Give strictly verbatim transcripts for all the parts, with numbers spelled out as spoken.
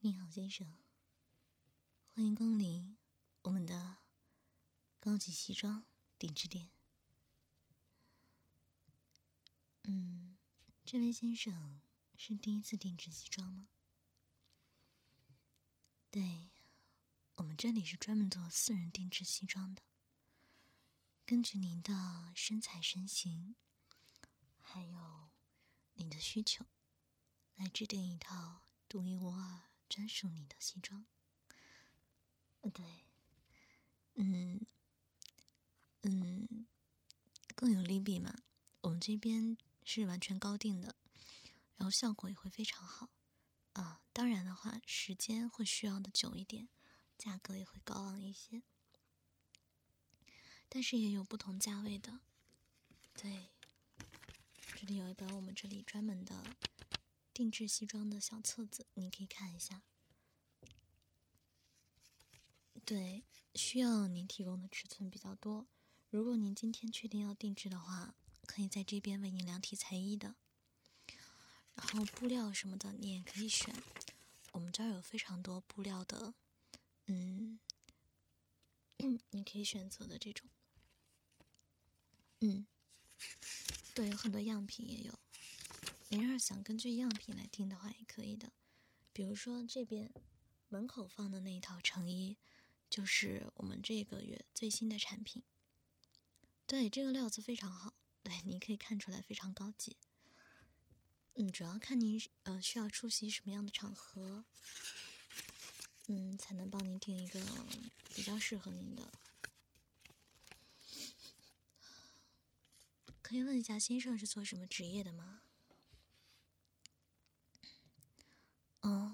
你好，先生，欢迎光临我们的高级西装定制店。嗯，这位先生是第一次定制西装吗？对，我们这里是专门做私人定制西装的，根据您的身材身形，还有您的需求，来制定一套独一无二、专属你的西装。对，嗯嗯，更有利弊嘛。我们这边是完全高定的，然后效果也会非常好啊。当然的话，时间会需要的久一点，价格也会高昂一些，但是也有不同价位的。对，这里有一本我们这里专门的定制西装的小册子，你可以看一下。对，需要您提供的尺寸比较多。如果您今天确定要定制的话，可以在这边为您量体裁衣的。然后布料什么的你也可以选，我们这儿有非常多布料的，嗯，你可以选择的这种。嗯，对，有很多样品也有。您要是想根据样品来定的话，也可以的。比如说这边门口放的那一套成衣，就是我们这个月最新的产品。对，这个料子非常好，对，你可以看出来非常高级。嗯，主要看您呃需要出席什么样的场合，嗯，才能帮您定一个比较适合您的。可以问一下先生是做什么职业的吗？哦，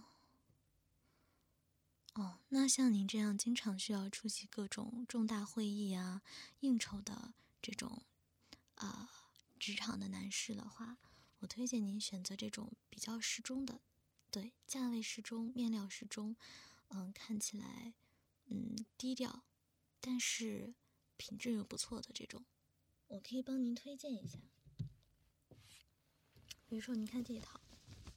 哦，那像您这样经常需要出席各种重大会议啊、应酬的这种啊、呃、职场的男士的话，我推荐您选择这种比较适中的，对，价位适中，面料适中，嗯，看起来嗯低调，但是品质又不错的这种，我可以帮您推荐一下。比如说，您看这一套，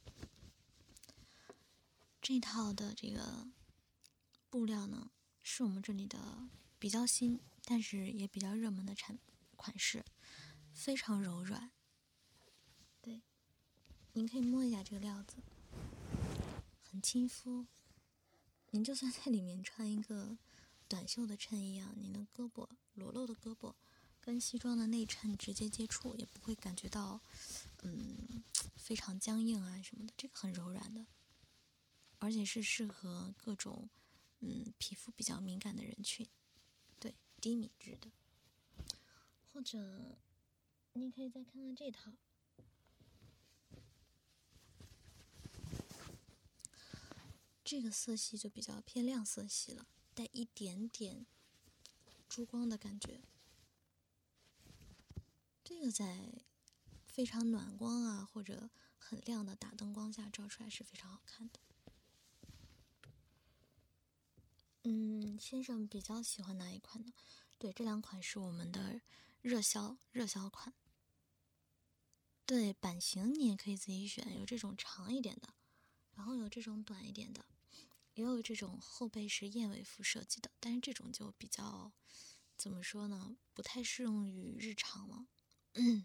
这一套的这个布料呢，是我们这里的比较新，但是也比较热门的产款式，非常柔软。对，您可以摸一下这个料子，很亲肤。您就算在里面穿一个短袖的衬衣啊，您的胳膊裸露的胳膊跟西装的内衬直接接触，也不会感觉到嗯非常僵硬啊什么的，这个很柔软的，而且是适合各种嗯皮肤比较敏感的人群，对，低敏质的。或者你可以再看看这套，这个色系就比较偏亮色系了，带一点点珠光的感觉。这个在非常暖光啊或者很亮的大灯光下照出来是非常好看的。嗯，先生比较喜欢哪一款呢？对，这两款是我们的热销热销款。对，版型你也可以自己选，有这种长一点的，然后有这种短一点的，也有这种后背是燕尾服设计的，但是这种就比较怎么说呢，不太适用于日常了。嗯，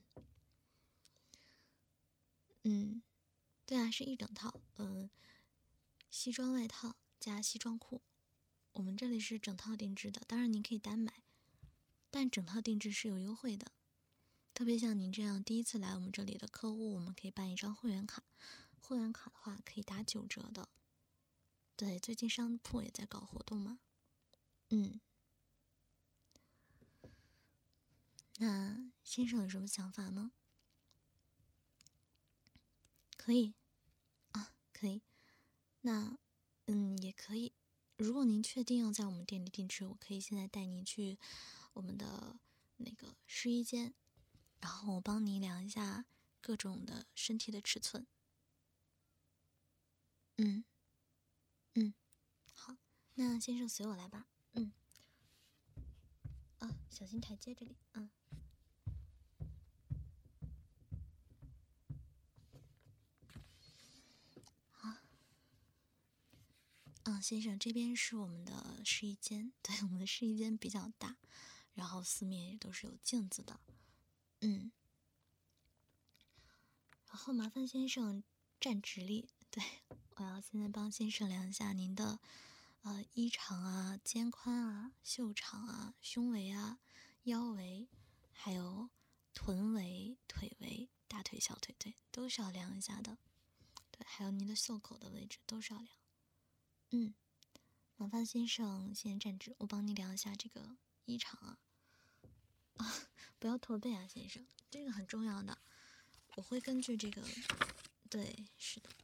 嗯，对啊，是一整套，嗯，西装外套加西装裤，我们这里是整套定制的，当然您可以单买，但整套定制是有优惠的。特别像您这样第一次来我们这里的客户，我们可以办一张会员卡，会员卡的话可以打九折的。对，最近商铺也在搞活动嘛。嗯，那先生有什么想法吗？可以啊，可以。那嗯也可以。如果您确定要在我们店里定制，我可以现在带您去我们的那个试衣间，然后我帮你量一下各种的身体的尺寸。嗯嗯，好，那先生随我来吧。嗯，啊，小心台阶这里。嗯，好， 先生，这边是我们的试衣间，对，我们的试衣间比较大，然后四面也都是有镜子的，嗯。然后麻烦先生站直立，对，我要现在帮先生量一下您的呃衣长啊、肩宽啊、袖长啊、胸围啊、腰围，还有臀围、腿围、大腿、小腿，对，都是要量一下的。对，还有您的袖口的位置都是要量。嗯，麻烦先生先站直，我帮你量一下这个衣长啊。啊，不要驼背啊，先生，这个很重要的。我会根据这个，对，是的。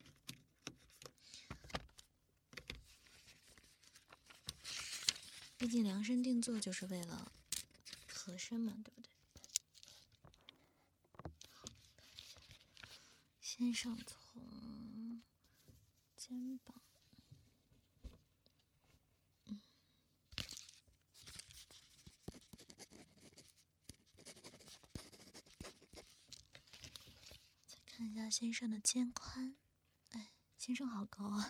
毕竟量身定做就是为了合身嘛，对不对？先生从肩膀，嗯，再看一下先生的肩宽，哎，先生好高啊，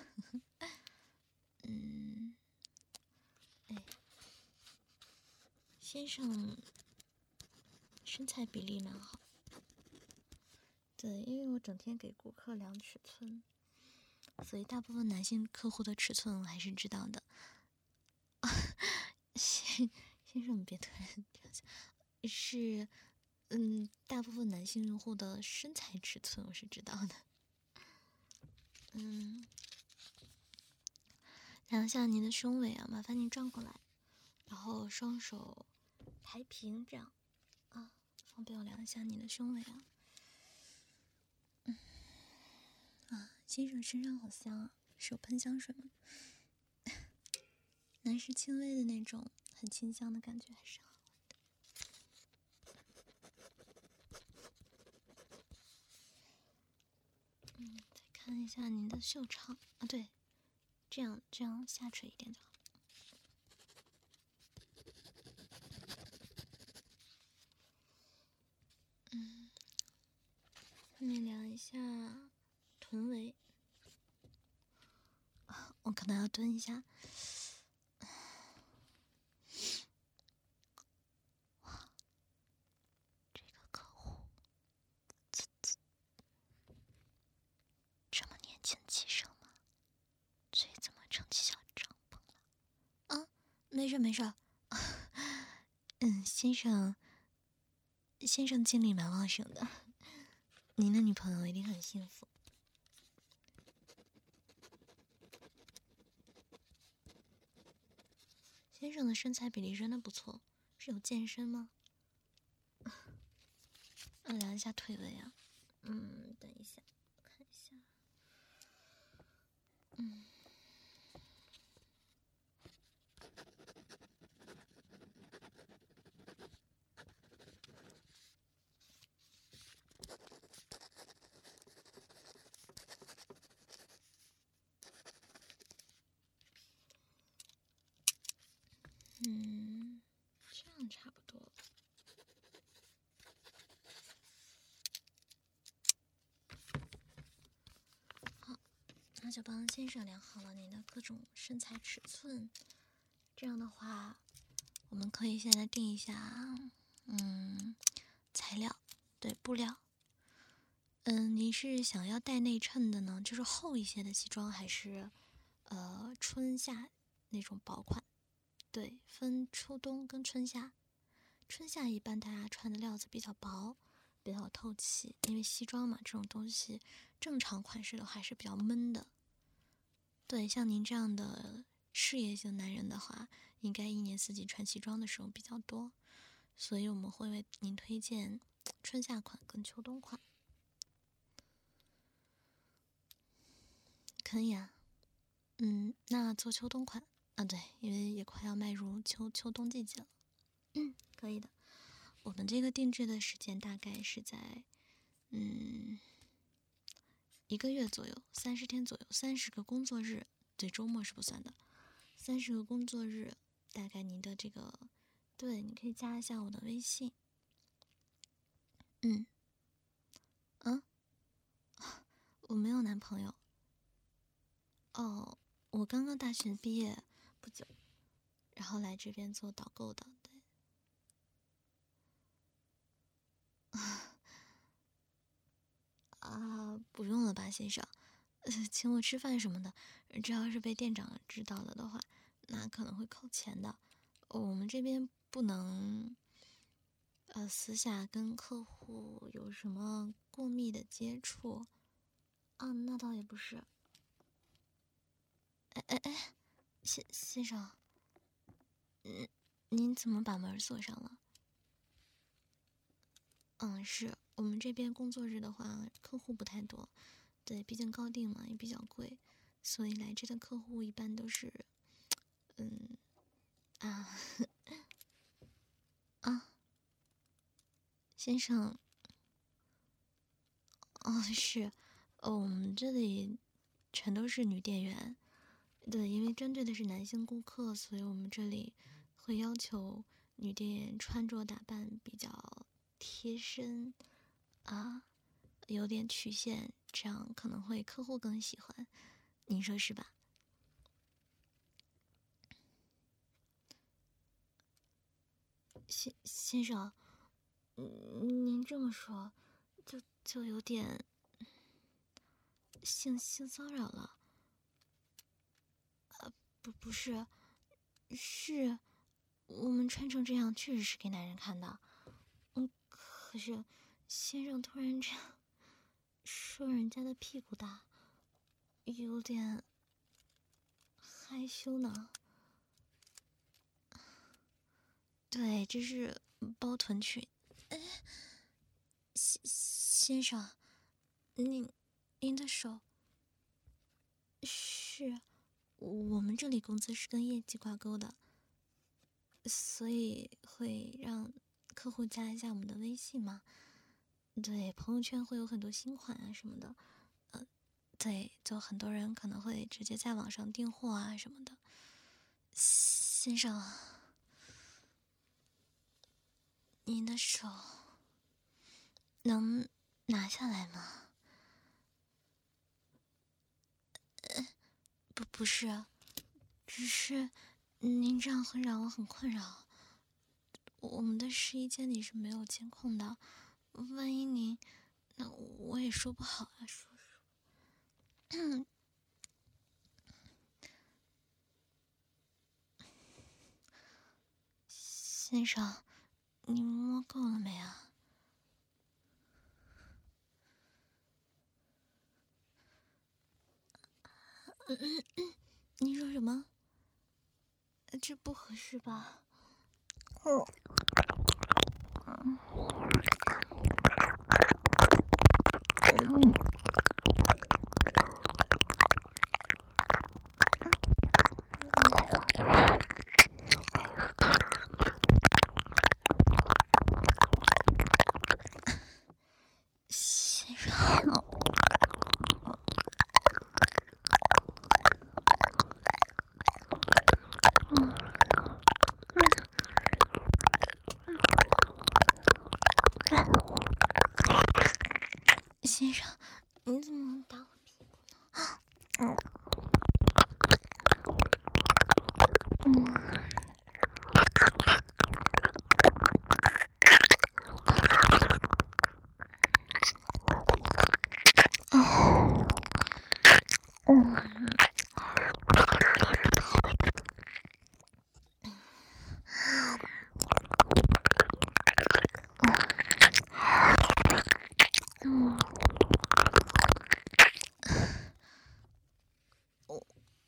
嗯，哎，先生身材比例蛮好。对，因为我整天给顾客量尺寸，所以大部分男性客户的尺寸我还是知道的。先先生，别突然这样想，是，嗯，大部分男性用户的身材尺寸我是知道的。嗯，量一下您的胸围啊，麻烦您转过来，然后双手抬平，这样啊，方便我量一下你的胸围啊。嗯，啊，先生身上好香啊，是有喷香水吗？男士轻微的那种很清香的感觉还是好闻的。嗯，再看一下您的袖长啊，对，这样这样下垂一点就好。嗯，下面量一下臀围，我可能要蹲一下。哇，这个客户这么年轻气盛吗？嘴怎么撑起小帐篷了？啊，没事没事。嗯，先生，先生精力蛮旺盛的，您的女朋友一定很幸福。先生的身材比例真的不错，是有健身吗？啊，量一下腿围啊。嗯，等一下，看一下。嗯。嗯，这样差不多。好，那就帮先生量好了您的各种身材尺寸。这样的话，我们可以现在定一下，嗯，材料，对，布料。嗯，您是想要带内衬的呢，就是厚一些的西装，还是呃春夏那种薄款？对，分秋冬跟春夏。春夏一般大家穿的料子比较薄，比较透气，因为西装嘛，这种东西正常款式的话还是比较闷的。对，像您这样的事业型男人的话，应该一年四季穿西装的时候比较多，所以我们会为您推荐春夏款跟秋冬款。可以啊，嗯，那做秋冬款啊，对，因为也快要迈入秋秋冬季节了。嗯，可以的。我们这个定制的时间大概是在，嗯，一个月左右，三十天左右，三十个工作日，对，周末是不算的。三十个工作日，大概您的这个，对，你可以加一下我的微信。嗯，嗯，我没有男朋友。哦， 我刚刚大学毕业不久，然后来这边做导购的。对。啊，不用了吧，先生，呃，请我吃饭什么的，这要是被店长知道了的话，那可能会扣钱的。我们这边不能，呃，私下跟客户有什么过密的接触。啊，那倒也不是。哎哎哎，先先生，嗯，您怎么把门锁上了？嗯，是我们这边工作日的话，客户不太多。对，毕竟高定嘛，也比较贵，所以来这的客户一般都是，嗯，啊啊，先生，哦，是，哦，我们这里全都是女店员。对，因为针对的是男性顾客，所以我们这里会要求女店员穿着打扮比较贴身，啊，有点曲线，这样可能会客户更喜欢。您说是吧？先先生，嗯，您这么说，就就有点性性骚扰了。不不是，是我们穿成这样确实是给男人看的。嗯，可是先生突然这样说人家的屁股大，有点害羞呢。对，这是包臀裙。哎，先先生，您您的手是，我们这里工资是跟业绩挂钩的，所以会让客户加一下我们的微信嘛。对，朋友圈会有很多新款啊什么的。呃，对，就很多人可能会直接在网上订货啊什么的。先生，您的手能拿下来吗？不，不是，只是您这样会让我很困扰。我们的试衣间里是没有监控的，万一您，那我也说不好啊，说说。先生，你摸够了没啊？嗯嗯嗯，你说什么？这不合适吧？哦，嗯嗯。先生，先生，你怎么能打我屁股呢？嗯嗯。哦，嗯。嗯，我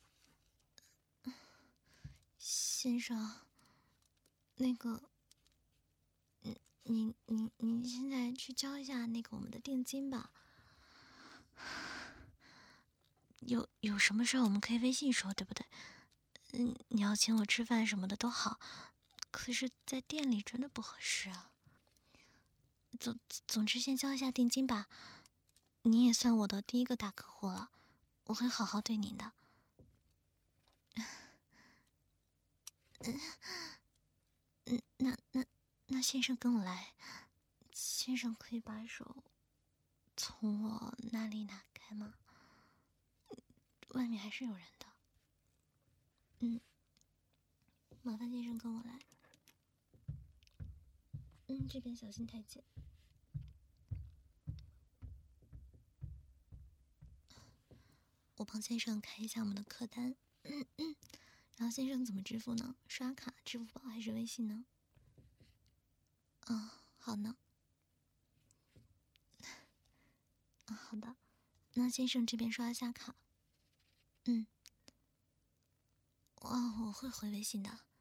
先生，那个，嗯，你你你现在去交一下那个我们的定金吧。有有什么事儿我们可以微信说，对不对？嗯，你要请我吃饭什么的都好，可是，在店里真的不合适啊。总总之，先交一下定金吧。你也算我的第一个大客户了，我会好好对您的。嗯，那那那先生跟我来，先生可以把手从我那里拿开吗？外面还是有人的。 嗯，麻烦先生跟我来。嗯，这边小心台阶。我帮先生开一下我们的客单。嗯嗯，然后先生怎么支付呢？刷卡、支付宝还是微信呢？嗯，好呢。啊，好的。那先生这边刷一下卡。嗯。哦，我会回微信的。